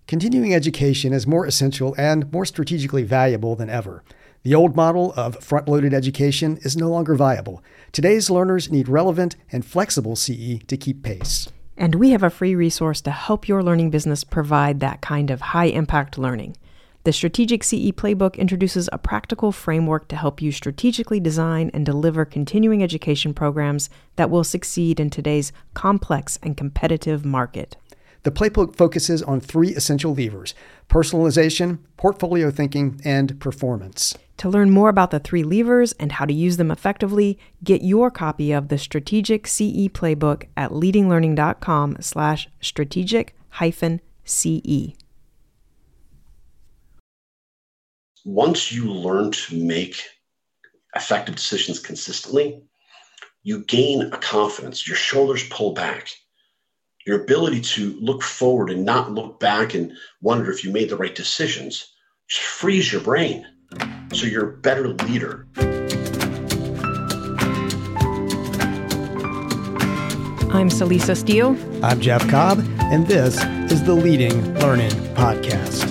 Continuing education is more essential and more strategically valuable than ever. The old model of front-loaded education is no longer viable. Today's learners need relevant and flexible CE to keep pace. And we have a free resource to help your learning business provide that kind of high-impact learning. The Strategic CE Playbook introduces a practical framework to help you strategically design and deliver continuing education programs that will succeed in today's complex and competitive market. The playbook focuses on 3 essential levers: personalization, portfolio thinking, and performance. To learn more about the 3 levers and how to use them effectively, get your copy of the Strategic CE Playbook at leadinglearning.com/strategic-CE. Once you learn to make effective decisions consistently, you gain a confidence. Your shoulders pull back. Your ability to look forward and not look back and wonder if you made the right decisions just frees your brain. So you're a better leader. I'm Celisa Steele. I'm Jeff Cobb, and this is the Leading Learning Podcast.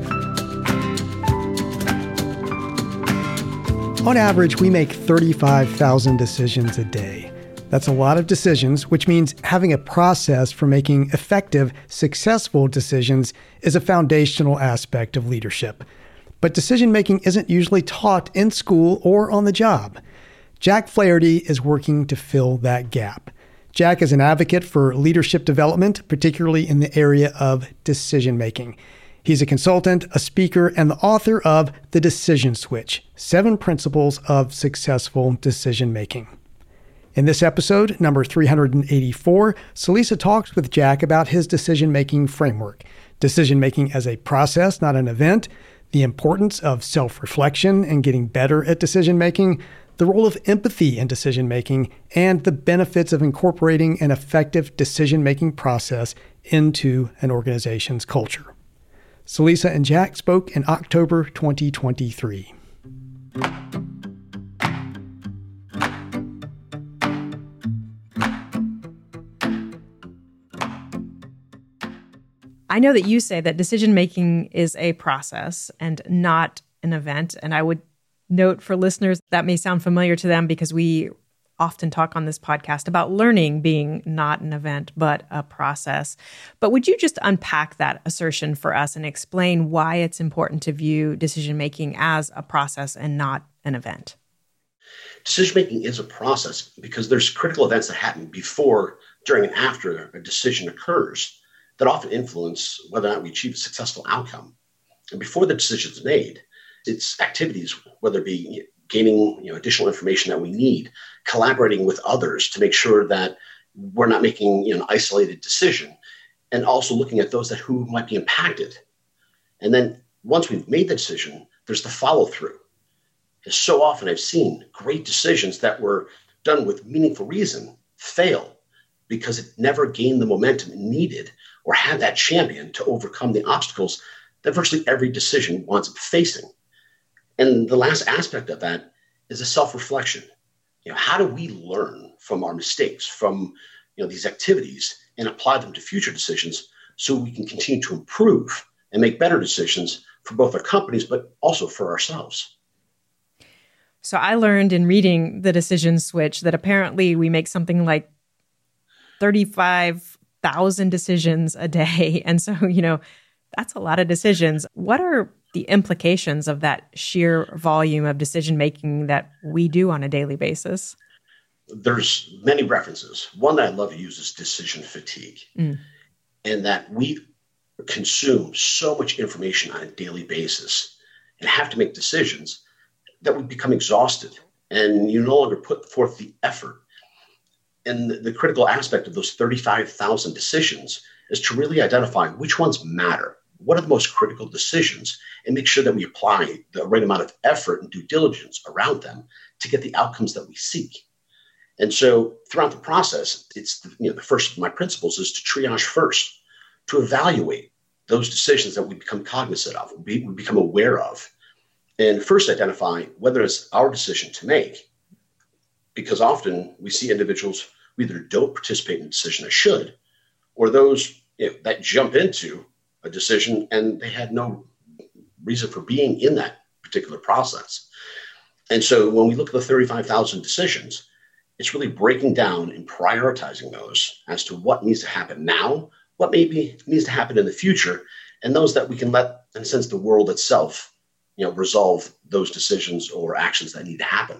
On average, we make 35,000 decisions a day. That's a lot of decisions, which means having a process for making effective, successful decisions is a foundational aspect of leadership. But decision-making isn't usually taught in school or on the job. Jack Flaherty is working to fill that gap. Jack is an advocate for leadership development, particularly in the area of decision-making. He's a consultant, a speaker, and the author of The Decision Switch: 7 Principles of Successful Decision-Making. In this episode, number 384, Celisa talks with Jack about his decision-making framework, decision-making as a process, not an event, the importance of self-reflection and getting better at decision-making, the role of empathy in decision-making, and the benefits of incorporating an effective decision-making process into an organization's culture. Celisa and Jack spoke in October 2023. I know that you say that decision-making is a process and not an event. And I would note for listeners that may sound familiar to them because we often talk on this podcast about learning being not an event, but a process. But would you just unpack that assertion for us and explain why it's important to view decision-making as a process and not an event? Decision-making is a process because there's critical events that happen before, during, and after a decision occurs that often influence whether or not we achieve a successful outcome. And before the decision is made, it's activities, whether it be gaining additional information that we need, collaborating with others to make sure that we're not making an isolated decision, and also looking at those who might be impacted. And then once we've made the decision, there's the follow-through. So often I've seen great decisions that were done with meaningful reason fail because it never gained the momentum it needed or had that champion to overcome the obstacles that virtually every decision winds up facing. And the last aspect of that is a self-reflection. How do we learn from our mistakes, from these activities, and apply them to future decisions so we can continue to improve and make better decisions for both our companies, but also for ourselves? So I learned in reading The Decision Switch that apparently we make something like 35,000 decisions a day. And so, that's a lot of decisions. What are the implications of that sheer volume of decision-making that we do on a daily basis? There's many references. One that I love to use is decision fatigue, and that we consume so much information on a daily basis and have to make decisions that we become exhausted and you no longer put forth the effort. And the critical aspect of those 35,000 decisions is to really identify which ones matter. What are the most critical decisions, and make sure that we apply the right amount of effort and due diligence around them to get the outcomes that we seek. And so throughout the process, it's the first of my principles is to triage first, to evaluate those decisions that we become cognizant of, we become aware of, and first identify whether it's our decision to make. Because often we see individuals who either don't participate in the decision they should, or those that jump into a decision and they had no reason for being in that particular process. And so when we look at the 35,000 decisions, it's really breaking down and prioritizing those as to what needs to happen now, what maybe needs to happen in the future, and those that we can let, in a sense, the world itself, resolve those decisions or actions that need to happen.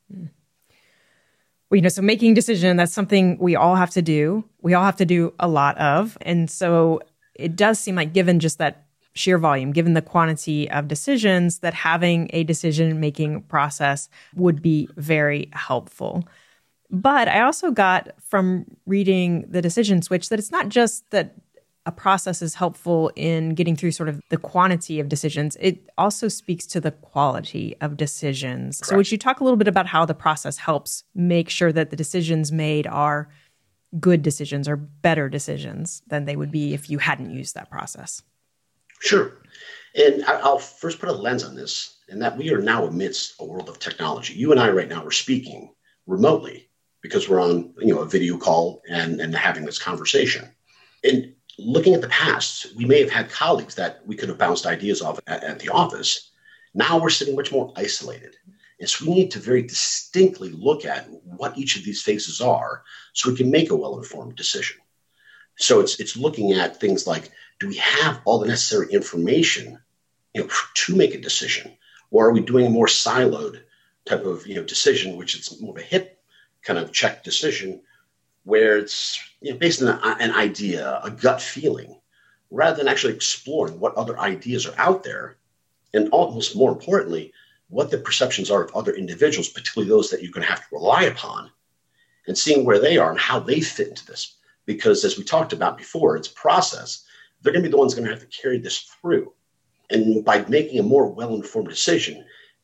Well, so making a decision, that's something we all have to do. We all have to do a lot of. And so it does seem like, given just that sheer volume, given the quantity of decisions, that having a decision-making process would be very helpful. But I also got from reading The Decision Switch that it's not just that a process is helpful in getting through sort of the quantity of decisions. It also speaks to the quality of decisions. Correct. So would you talk a little bit about how the process helps make sure that the decisions made are good decisions or better decisions than they would be if you hadn't used that process? Sure. And I'll first put a lens on this, in that we are now amidst a world of technology. You and I right now are speaking remotely because we're on a video call and having this conversation. And looking at the past, we may have had colleagues that we could have bounced ideas off at the office. Now we're sitting much more isolated. And so we need to very distinctly look at what each of these phases are so we can make a well-informed decision. So it's looking at things like, do we have all the necessary information, to make a decision? Or are we doing a more siloed type of, decision, which is more of a hit kind of check decision, where it's based on an idea, a gut feeling, rather than actually exploring what other ideas are out there, and almost more importantly, what the perceptions are of other individuals, particularly those that you're going to have to rely upon, and seeing where they are and how they fit into this. Because as we talked about before, it's a process. They're going to be the ones going to have to carry this through. And by making a more well-informed decision,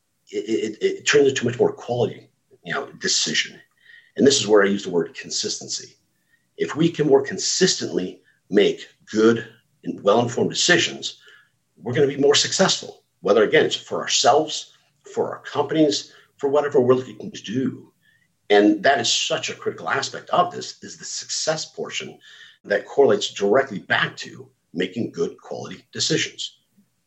it turns into a much more quality, decision. And this is where I use the word consistency. If we can more consistently make good and well-informed decisions, we're going to be more successful, whether, again, it's for ourselves, for our companies, for whatever we're looking to do. And that is such a critical aspect of this, is the success portion that correlates directly back to making good quality decisions.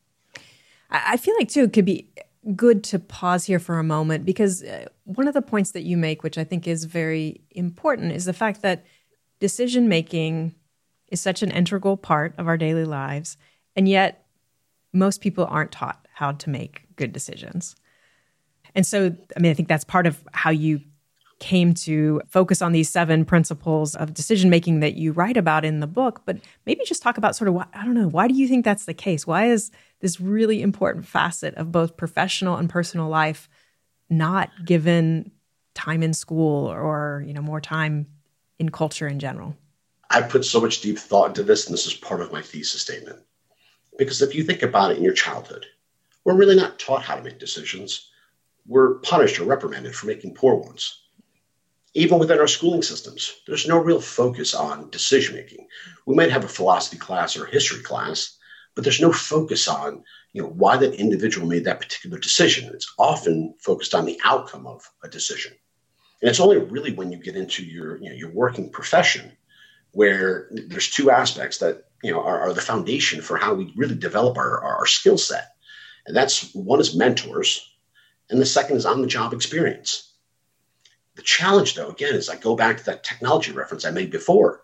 I feel like, too, it could be good to pause here for a moment, because one of the points that you make, which I think is very important, is the fact that decision-making is such an integral part of our daily lives, and yet most people aren't taught how to make good decisions. And so, I think that's part of how you came to focus on these 7 principles of decision-making that you write about in the book. But maybe just talk about sort of, why do you think that's the case? Why is this really important facet of both professional and personal life not given time in school or, more time in culture in general? I put so much deep thought into this, and this is part of my thesis statement. Because if you think about it in your childhood, we're really not taught how to make decisions. We're punished or reprimanded for making poor ones. Even within our schooling systems, there's no real focus on decision-making. We might have a philosophy class or a history class, but there's no focus on, why that individual made that particular decision. It's often focused on the outcome of a decision. And it's only really when you get into your working profession where there's 2 aspects that, are the foundation for how we really develop our skill set. And that's, one is mentors, and the second is on-the-job experience. The challenge, though, again, is I go back to that technology reference I made before,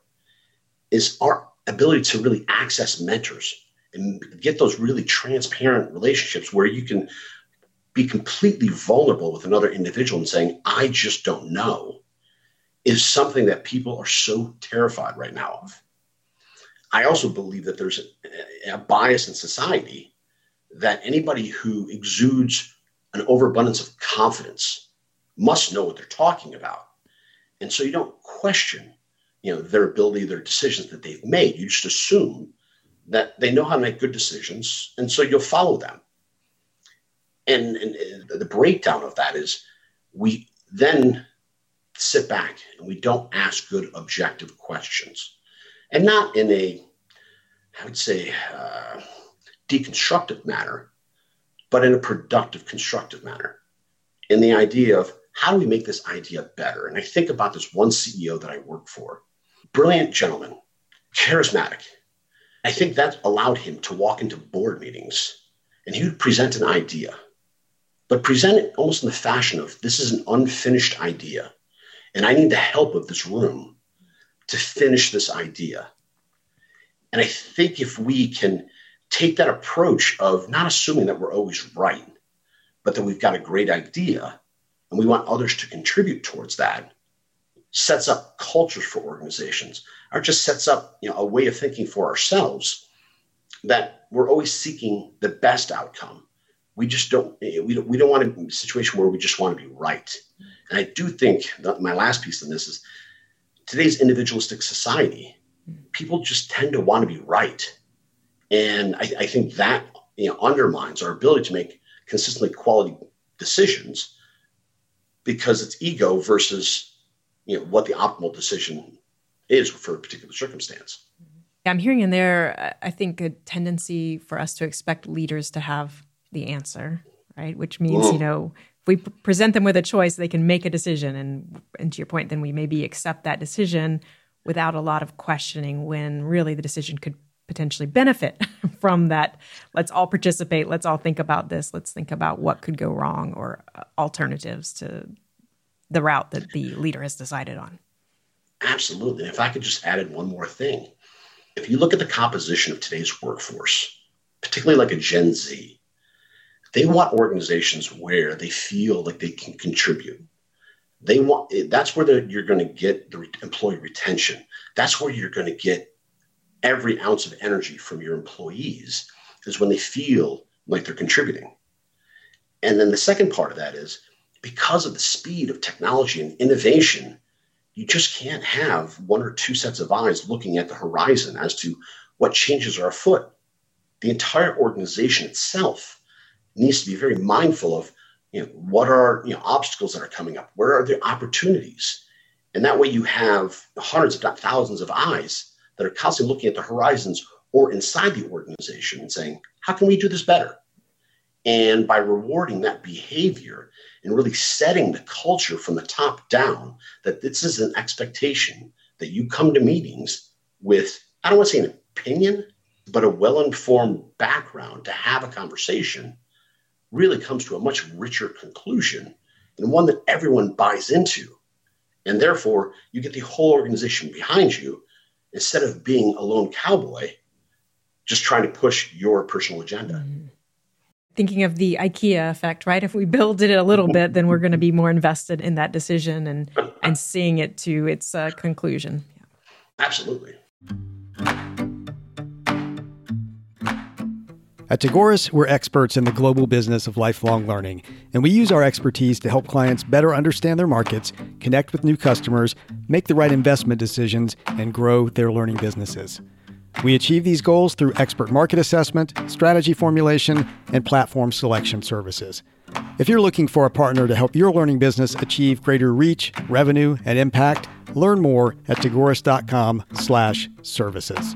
is our ability to really access mentors and get those really transparent relationships where you can be completely vulnerable with another individual and saying, I just don't know, is something that people are so terrified right now of. I also believe that there's a bias in society that anybody who exudes an overabundance of confidence must know what they're talking about. And so you don't question, their ability, their decisions that they've made. You just assume that they know how to make good decisions, and so you'll follow them. And the breakdown of that is we then sit back and we don't ask good objective questions. And not in a, I would say, deconstructive manner, but in a productive, constructive manner. In the idea of, how do we make this idea better? And I think about this one CEO that I work for. Brilliant gentleman, charismatic, I think that allowed him to walk into board meetings and he would present an idea, but present it almost in the fashion of, this is an unfinished idea, and I need the help of this room to finish this idea. And I think if we can take that approach of not assuming that we're always right, but that we've got a great idea and we want others to contribute towards that, sets up cultures for organizations, or just sets up a way of thinking for ourselves that we're always seeking the best outcome. We just don't want to be in a situation where we just want to be right. And I do think that my last piece on this is today's individualistic society, people just tend to want to be right. And I think that undermines our ability to make consistently quality decisions because it's ego versus what the optimal decision is for a particular circumstance. I'm hearing in there, I think, a tendency for us to expect leaders to have the answer, right? Which means, if we present them with a choice, they can make a decision. And to your point, then we maybe accept that decision without a lot of questioning when really the decision could potentially benefit from that. Let's all participate. Let's all think about this. Let's think about what could go wrong or alternatives to the route that the leader has decided on. Absolutely. If I could just add in one more thing. If you look at the composition of today's workforce, particularly like a Gen Z, they want organizations where they feel like they can contribute. That's where you're going to get the employee retention. That's where you're going to get every ounce of energy from your employees, is when they feel like they're contributing. And then the second part of that is because of the speed of technology and innovation, you just can't have one or two sets of eyes looking at the horizon as to what changes are afoot. The entire organization itself needs to be very mindful of what are obstacles that are coming up, where are the opportunities, and that way you have hundreds, if not thousands, of eyes that are constantly looking at the horizons or inside the organization and saying, how can we do this better? And by rewarding that behavior and really setting the culture from the top down, that this is an expectation that you come to meetings with, I don't want to say an opinion, but a well-informed background to have a conversation, really comes to a much richer conclusion and one that everyone buys into. And therefore, you get the whole organization behind you instead of being a lone cowboy just trying to push your personal agenda. Mm-hmm. Thinking of the IKEA effect, right? If we build it a little bit, then we're going to be more invested in that decision and seeing it to its conclusion. Yeah. Absolutely. At Tagoras, we're experts in the global business of lifelong learning, and we use our expertise to help clients better understand their markets, connect with new customers, make the right investment decisions, and grow their learning businesses. We achieve these goals through expert market assessment, strategy formulation, and platform selection services. If you're looking for a partner to help your learning business achieve greater reach, revenue, and impact, learn more at tagoras.com/services.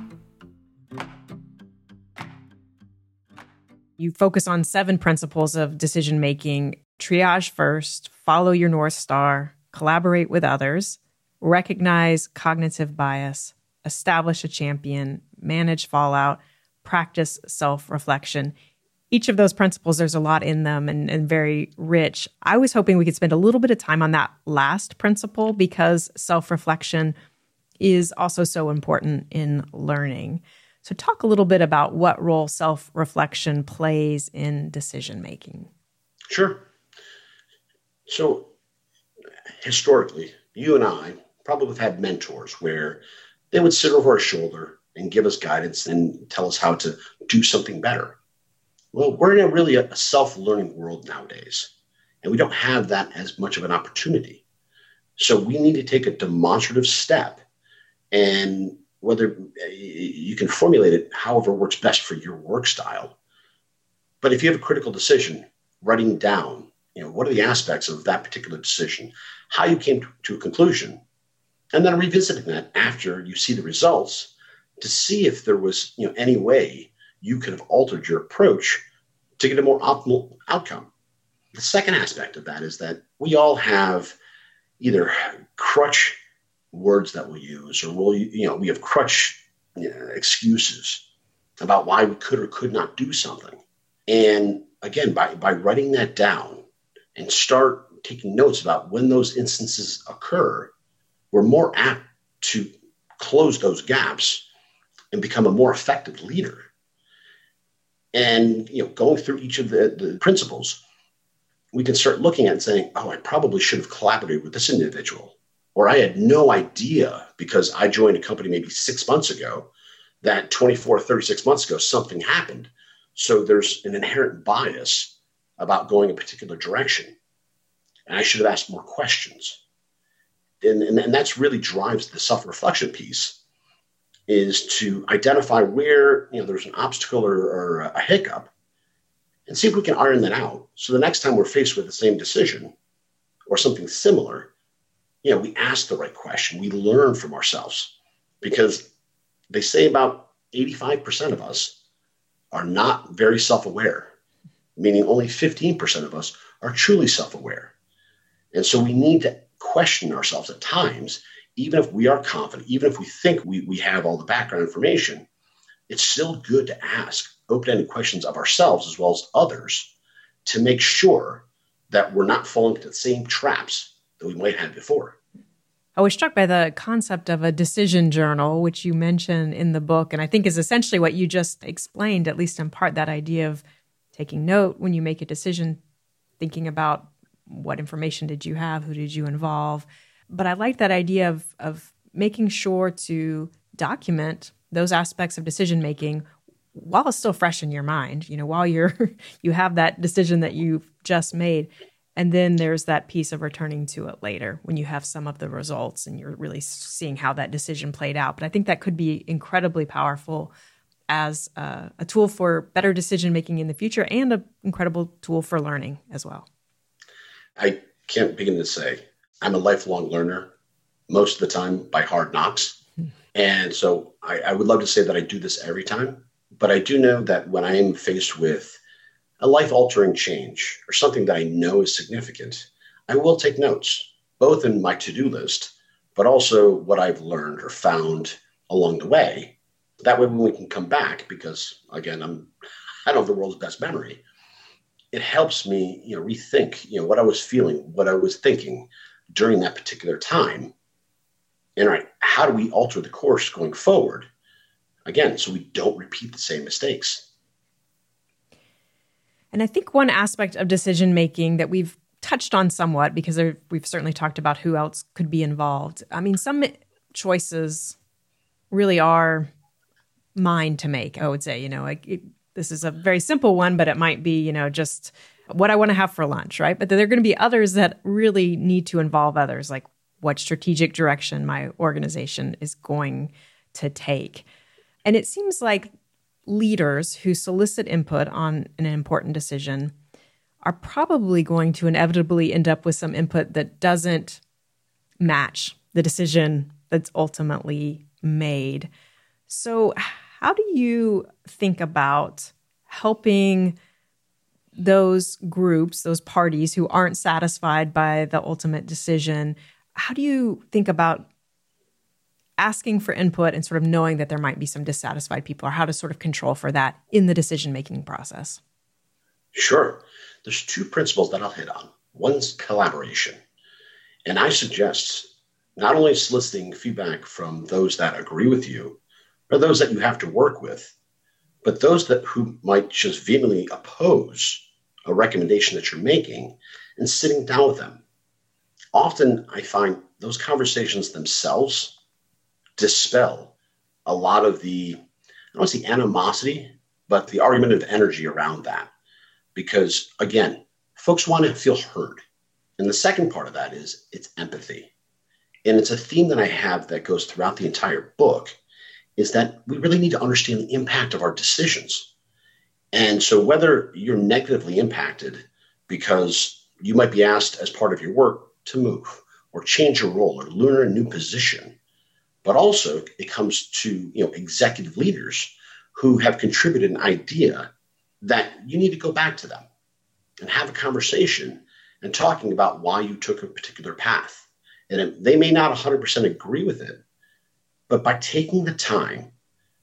You focus on 7 principles of decision-making: triage first, follow your North Star, collaborate with others, recognize cognitive bias, establish a champion, manage fallout, practice self-reflection. Each of those principles, there's a lot in them and very rich. I was hoping we could spend a little bit of time on that last principle because self-reflection is also so important in learning. So talk a little bit about what role self-reflection plays in decision-making. Sure. So historically, you and I probably have had mentors where they would sit over our shoulder and give us guidance and tell us how to do something better. Well, we're in a self-learning world nowadays, and we don't have that as much of an opportunity. So we need to take a demonstrative step, and whether you can formulate it however works best for your work style. But if you have a critical decision, writing down, what are the aspects of that particular decision, how you came to a conclusion, and then revisiting that after you see the results to see if there was, any way you could have altered your approach to get a more optimal outcome. The second aspect of that is that we all have either crutch words that we'll use, or we have crutch excuses about why we could or could not do something. And again, by writing that down and start taking notes about when those instances occur, we're more apt to close those gaps and become a more effective leader. And going through each of the principles, we can start looking at it and saying, oh, I probably should have collaborated with this individual. Or I had no idea because I joined a company maybe 6 months ago that 24, 36 months ago, something happened. So there's an inherent bias about going a particular direction. And I should have asked more questions. And that's really drives the self-reflection piece, is to identify where there's an obstacle or a hiccup and see if we can iron that out. So the next time we're faced with the same decision or something similar, we ask the right question. We learn from ourselves, because they say about 85% of us are not very self-aware, meaning only 15% of us are truly self-aware. And so we need to question ourselves at times, even if we are confident, even if we think we have all the background information. It's still good to ask open-ended questions of ourselves as well as others to make sure that we're not falling into the same traps that we might have before. I was struck by the concept of a decision journal, which you mention in the book, and I think is essentially what you just explained, at least in part, that idea of taking note when you make a decision, thinking about what information did you have, who did you involve. But I like that idea of making sure to document those aspects of decision-making while it's still fresh in your mind, while you have that decision that you've just made. And then there's that piece of returning to it later when you have some of the results and you're really seeing how that decision played out. But I think that could be incredibly powerful as a tool for better decision-making in the future, and an incredible tool for learning as well. I can't begin to say I'm a lifelong learner, most of the time by hard knocks. And so I would love to say that I do this every time, but I do know that when I am faced with a life-altering change or something that I know is significant, I will take notes, both in my to-do list, but also what I've learned or found along the way. That way, when we can come back, because again, I don't have the world's best memory, it helps me, rethink, what I was feeling, what I was thinking during that particular time. And how do we alter the course going forward? Again, so we don't repeat the same mistakes. And I think one aspect of decision-making that we've touched on somewhat, because we've certainly talked about who else could be involved. I mean, some choices really are mine to make, I would say. This is a very simple one, but it might be, just what I want to have for lunch, right? But there are going to be others that really need to involve others, like what strategic direction my organization is going to take. And it seems like leaders who solicit input on an important decision are probably going to inevitably end up with some input that doesn't match the decision that's ultimately made. So how do you think about helping those groups, those parties who aren't satisfied by the ultimate decision? How do you think about asking for input and sort of knowing that there might be some dissatisfied people, or how to sort of control for that in the decision-making process? Sure. There's two principles that I'll hit on. One's collaboration. And I suggest not only soliciting feedback from those that agree with you or those that you have to work with, but those who might just vehemently oppose a recommendation that you're making, and sitting down with them. Often I find those conversations themselves dispel a lot of I don't want to say animosity, but the argumentative energy around that. Because again, folks want to feel heard. And the second part of that is it's empathy. And it's a theme that I have that goes throughout the entire book, is that we really need to understand the impact of our decisions. And so whether you're negatively impacted because you might be asked as part of your work to move or change your role or learn a new position, but also it comes to executive leaders who have contributed an idea that you need to go back to them and have a conversation and talking about why you took a particular path. And they may not 100% agree with it, but by taking the time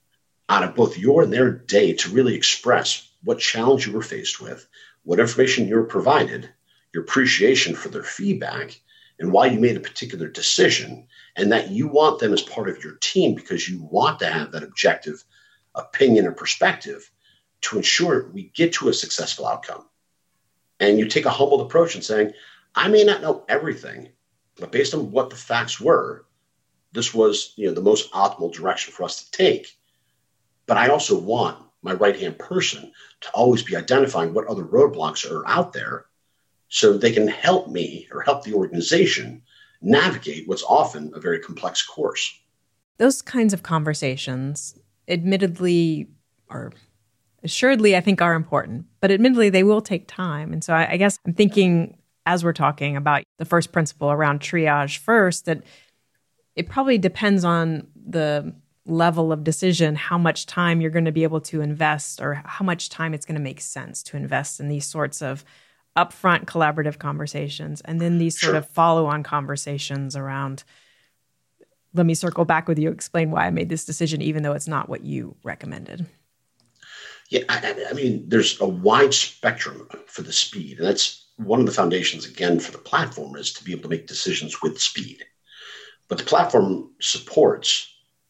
out of both your and their day to really express what challenge you were faced with, what information you were provided, your appreciation for their feedback, and why you made a particular decision, and that you want them as part of your team because you want to have that objective opinion or perspective to ensure we get to a successful outcome. And you take a humbled approach and saying, I may not know everything, but based on what the facts were, this was the most optimal direction for us to take. But I also want my right-hand person to always be identifying what other roadblocks are out there so they can help me or help the organization navigate what's often a very complex course. Those kinds of conversations, admittedly, or assuredly, I think are important, but admittedly, they will take time. And so I guess I'm thinking, as we're talking about the first principle around triage first, that it probably depends on the level of decision, how much time you're going to be able to invest or how much time it's going to make sense to invest in these sorts of upfront collaborative conversations and then these sort of follow-on conversations around, let me circle back with you, explain why I made this decision, even though it's not what you recommended. Yeah, I mean, there's a wide spectrum for the speed. And that's one of the foundations, again, for the platform is to be able to make decisions with speed. But the platform supports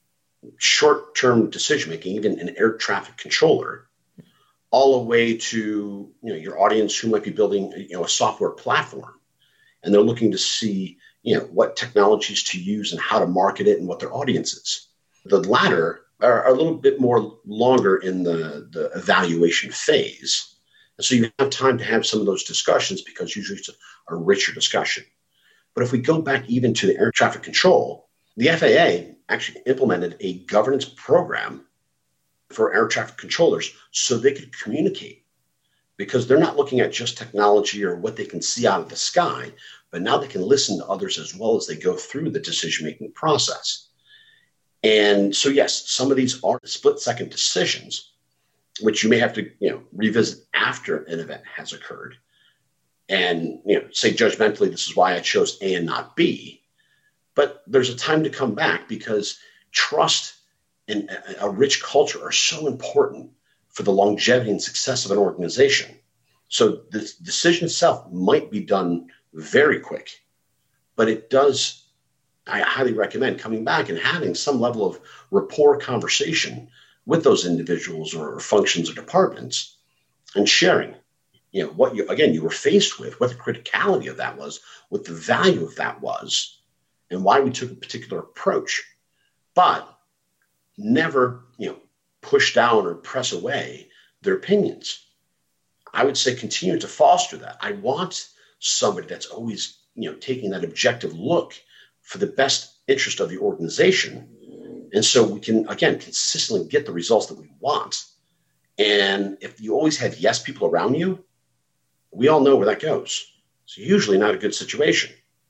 short-term decision-making, even an air traffic controller, all the way to your audience who might be building a software platform. And they're looking to see what technologies to use and how to market it and what their audience is. The latter are a little bit more longer in the evaluation phase. And so you have time to have some of those discussions because usually it's a richer discussion. But if we go back even to the air traffic control, the FAA actually implemented a governance program for air traffic controllers so they could communicate, because they're not looking at just technology or what they can see out of the sky, but now they can listen to others as well as they go through the decision-making process. And so, yes, some of these are split-second decisions, which you may have to revisit after an event has occurred and say judgmentally, this is why I chose A and not B. But there's a time to come back because trust and a rich culture are so important for the longevity and success of an organization. So the decision itself might be done very quick, but I highly recommend coming back and having some level of rapport conversation with those individuals or functions or departments and sharing, what you were faced with, what the criticality of that was, what the value of that was, and why we took a particular approach, but never, push down or press away their opinions. I would say continue to foster that. I want somebody that's always, taking that objective look for the best interest of the organization. And so we can, again, consistently get the results that we want. And if you always have yes people around you, we all know where that goes. It's usually not a good situation.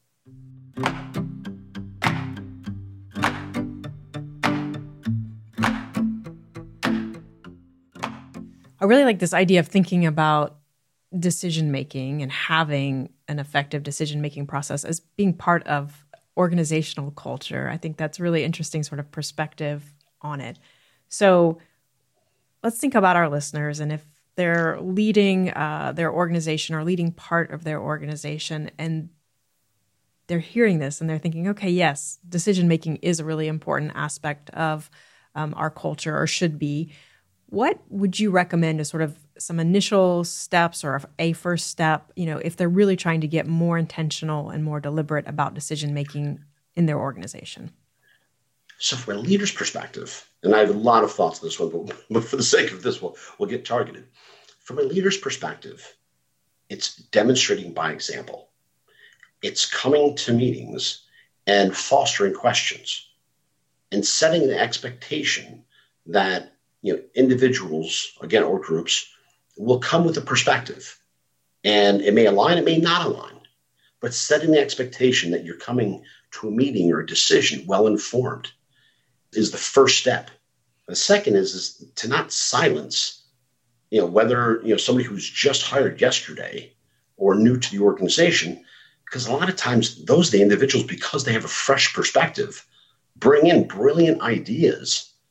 I really like this idea of thinking about decision-making and having an effective decision-making process as being part of organizational culture. I think that's really interesting sort of perspective on it. So let's think about our listeners, and if they're leading their organization or leading part of their organization and they're hearing this and they're thinking, okay, yes, decision-making is a really important aspect of our culture or should be. What would you recommend as sort of some initial steps or a first step, if they're really trying to get more intentional and more deliberate about decision-making in their organization? So from a leader's perspective, and I have a lot of thoughts on this one, but for the sake of this, we'll get targeted. From a leader's perspective, it's demonstrating by example. It's coming to meetings and fostering questions and setting the expectation that individuals, again, or groups, will come with a perspective. And it may align, it may not align, but setting the expectation that you're coming to a meeting or a decision well-informed is the first step. The second is to not silence, whether, somebody who's just hired yesterday or new to the organization, because a lot of times those are the individuals, because they have a fresh perspective, bring in brilliant ideas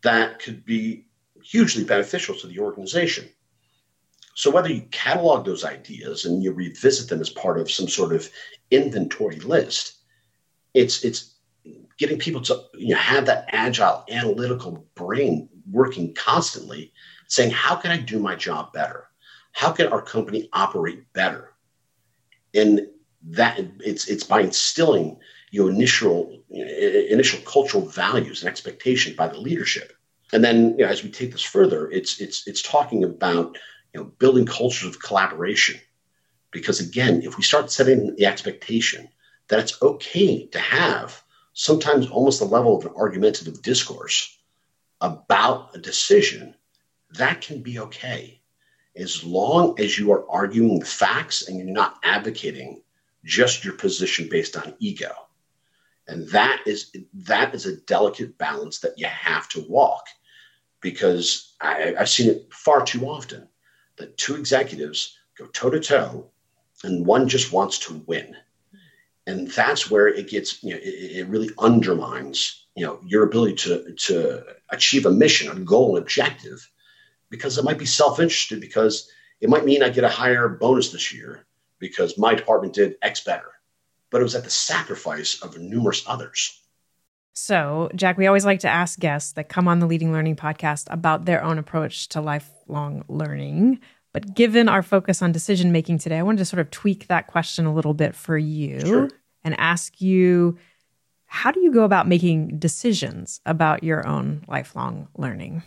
that could be hugely beneficial to the organization. So whether you catalog those ideas and you revisit them as part of some sort of inventory list, it's getting people to have that agile, analytical brain working constantly, saying, how can I do my job better? How can our company operate better? And that it's by instilling initial cultural values and expectations by the leadership. And then as we take this further, it's talking about building cultures of collaboration. Because again, if we start setting the expectation that it's okay to have sometimes almost the level of an argumentative discourse about a decision, that can be okay, as long as you are arguing the facts and you're not advocating just your position based on ego. And that is a delicate balance that you have to walk, because I've seen it far too often that two executives go toe to toe and one just wants to win. And that's where it gets, it really undermines, your ability to achieve a mission, a goal, an objective, because it might be self-interested, because it might mean I get a higher bonus this year because my department did X better, but it was at the sacrifice of numerous others. So, Jack, we always like to ask guests that come on the Leading Learning podcast about their own approach to lifelong learning. But given our focus on decision-making today, I wanted to sort of tweak that question a little bit for you and ask you, how do you go about making decisions about your own lifelong learning?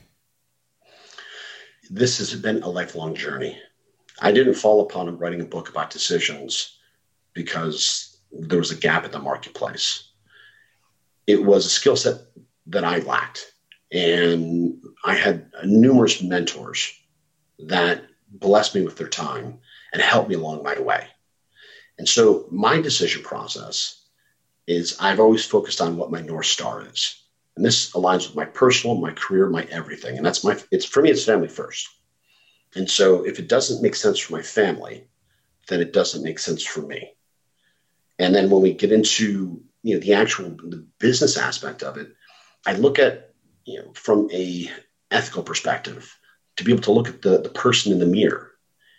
This has been a lifelong journey. I didn't fall upon writing a book about decisions because there was a gap in the marketplace. It was a skill set that I lacked. And I had numerous mentors that blessed me with their time and helped me along my way. And so my decision process is I've always focused on what my North Star is. And this aligns with my personal, my career, my everything. And for me, it's family first. And so if it doesn't make sense for my family, then it doesn't make sense for me. And then when we get into the business aspect of it, I look at from a ethical perspective, to be able to look at the person in the mirror.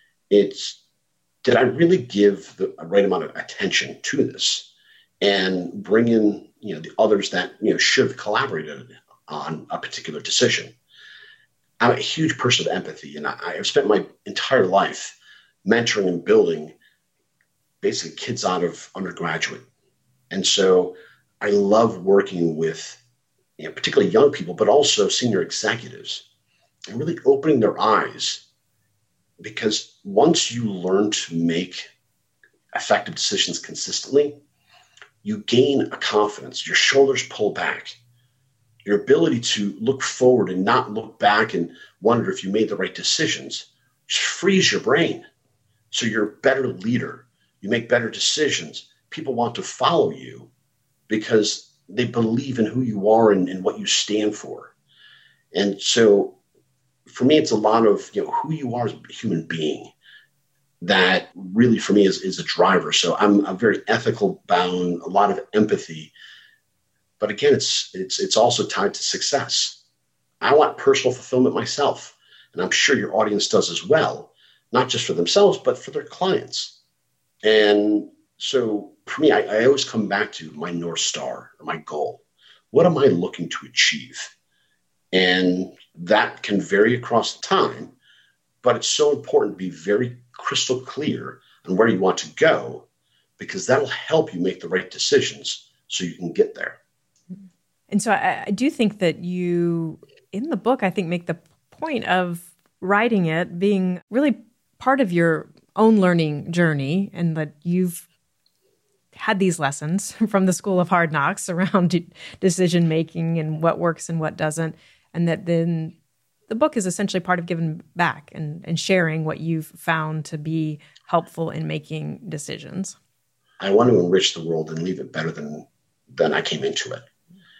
Did I really give the right amount of attention to this and bring in the others that should have collaborated on a particular decision? I'm a huge person of empathy, and I've spent my entire life mentoring and building basically kids out of undergraduate. And so I love working with particularly young people, but also senior executives, and really opening their eyes. Because once you learn to make effective decisions consistently, you gain a confidence, your shoulders pull back, your ability to look forward and not look back and wonder if you made the right decisions just frees your brain. So you're a better leader. You make better decisions. People want to follow you because they believe in who you are and what you stand for. And so for me, it's a lot of who you are as a human being that really, for me, is a driver. So I'm very ethical bound, a lot of empathy. But again, it's also tied to success. I want personal fulfillment myself, and I'm sure your audience does as well, not just for themselves, but for their clients. And so for me, I always come back to my North Star, or my goal. What am I looking to achieve? And that can vary across time, but it's so important to be very crystal clear on where you want to go, because that'll help you make the right decisions so you can get there. And so I do think that you, in the book, I think make the point of writing it being really part of your own learning journey, and that you've had these lessons from the School of Hard Knocks around decision making and what works and what doesn't. And that then the book is essentially part of giving back and sharing what you've found to be helpful in making decisions. I want to enrich the world and leave it better than I came into it.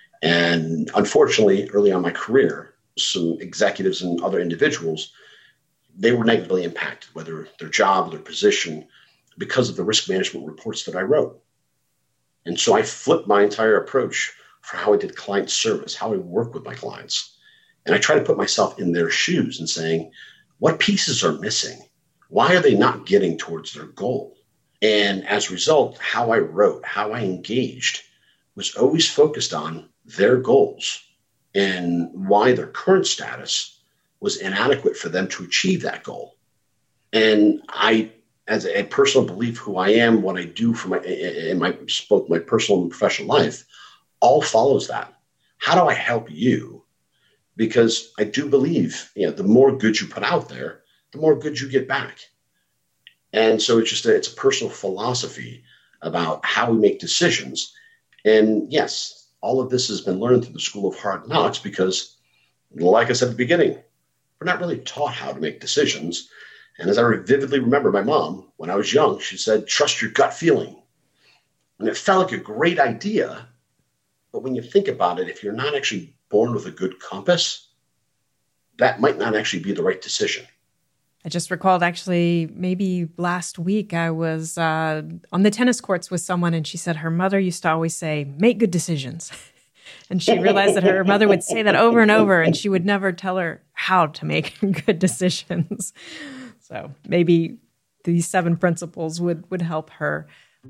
And unfortunately, early on in my career, some executives and other individuals, they were negatively impacted, whether their job or their position, because of the risk management reports that I wrote. And so I flipped my entire approach for how I did client service, how I work with my clients. And I try to put myself in their shoes and saying, what pieces are missing? Why are they not getting towards their goal? And as a result, how I wrote, how I engaged was always focused on their goals and why their current status was inadequate for them to achieve that goal. And I, as a personal belief, who I am, what I do for both my personal and professional life, all follows that. How do I help you? Because I do believe, the more good you put out there, the more good you get back. And so it's a personal philosophy about how we make decisions. And yes, all of this has been learned through the School of Hard Knocks because, like I said at the beginning, we're not really taught how to make decisions. And as I vividly remember my mom, when I was young, she said, trust your gut feeling. And it felt like a great idea. But when you think about it, if you're not actually born with a good compass, that might not actually be the right decision. I just recalled actually maybe last week I was on the tennis courts with someone and she said her mother used to always say, make good decisions. And she realized that her mother would say that over and over and she would never tell her how to make good decisions. So maybe these 7 principles would help her.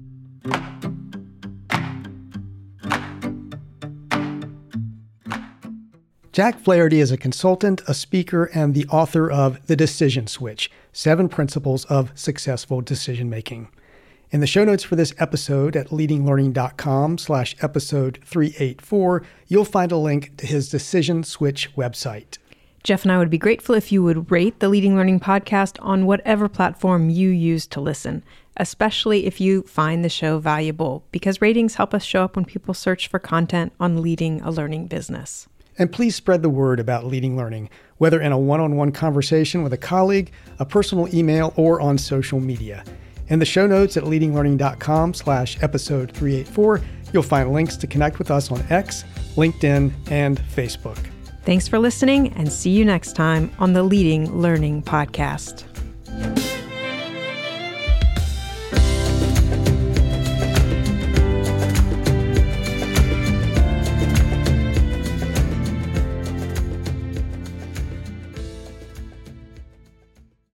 Jack Flaherty is a consultant, a speaker, and the author of The Decision Switch, 7 Principles of Successful Decision Making. In the show notes for this episode at leadinglearning.com/episode 384, you'll find a link to his Decision Switch website. Jeff and I would be grateful if you would rate the Leading Learning podcast on whatever platform you use to listen, especially if you find the show valuable, because ratings help us show up when people search for content on leading a learning business. And please spread the word about Leading Learning, whether in a one-on-one conversation with a colleague, a personal email, or on social media. In the show notes at leadinglearning.com/episode 384, you'll find links to connect with us on X, LinkedIn, and Facebook. Thanks for listening, and see you next time on the Leading Learning podcast.